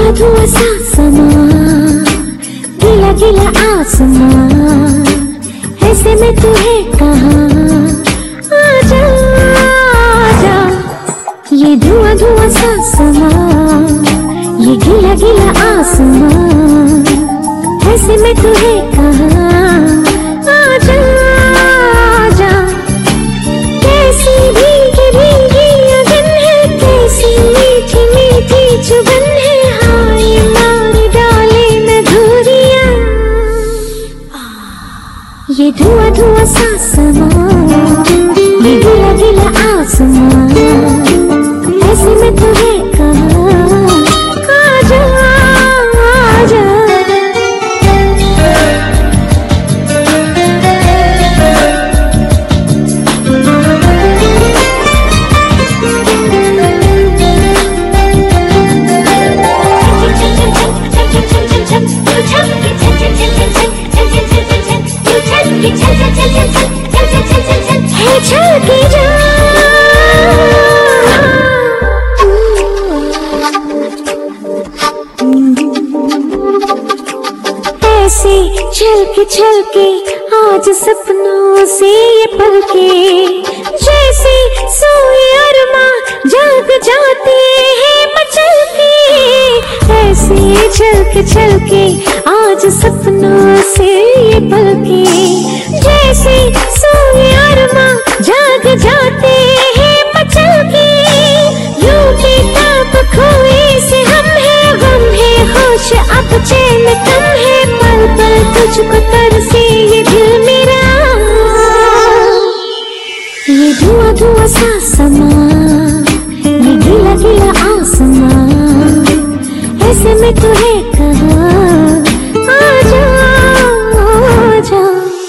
धुआं सा समा, गीला गीला आसमां, ऐसे में तुम्हें कहाँ, आजा आजा। ये धुआं धुआं सा समा, ये गीला गीला आसमां, ऐसे में तुम्हें कहाँ, आजा आजा। कैसी भीगी भीगी अगन है, कैसी मीठी मीठी चुभन है, हाय मार डाले न धुरियां। ये धुआं धुआं सा समा, ये गीला गीला आसमां, ऐसे में तुम्हें कहाँ, आजा आजा। ऐसे चल के आज सपनों से ये पलके, जैसे सोए अरमा जाग जाते हैं मचल के। ऐसे चल के आज सपनों से ये पलके, जैसे सोए अरमा जाग जाते हैं मचल के। यूं के ताप खोए से हम है होश अब चैन कम है, पल पल तुझको तरसे ये दिल मेरा। ये धुआं धुआं सा समा, ये गीला गीला आसमां, ऐसे में तुम्हें कहाँ, आजा आजा।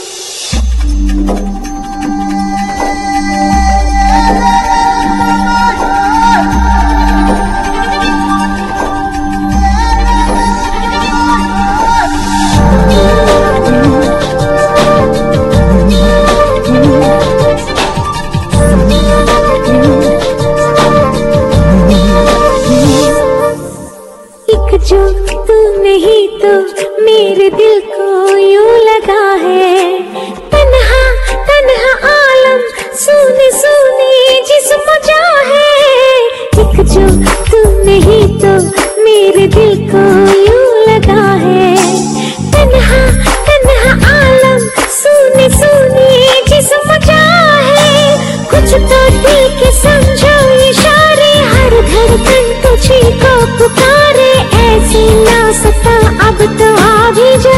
जो तू नहीं तो मेरे दिल को यूं लगा है, तन्हा तन्हा आलम सुने सुने जिस्म जा है। एक जो तू नहीं तो मेरे दिल को यूं लगा है, तन्हा तन्हा आलम सुने सुने जिस्म जा है। कुछ तो दिल के समझो इशारे, हर धड़कन तुझी को पुकारे, ऐसी ना सता अब तो आ भी जा।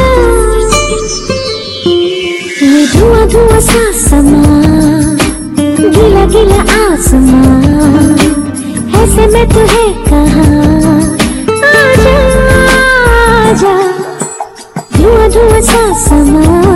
ये धुआं धुआं सा समा, गीला गीला आसमां, ऐसे में तुम्हें कहाँ, आजा आजा। धुआं धुआं सा समा,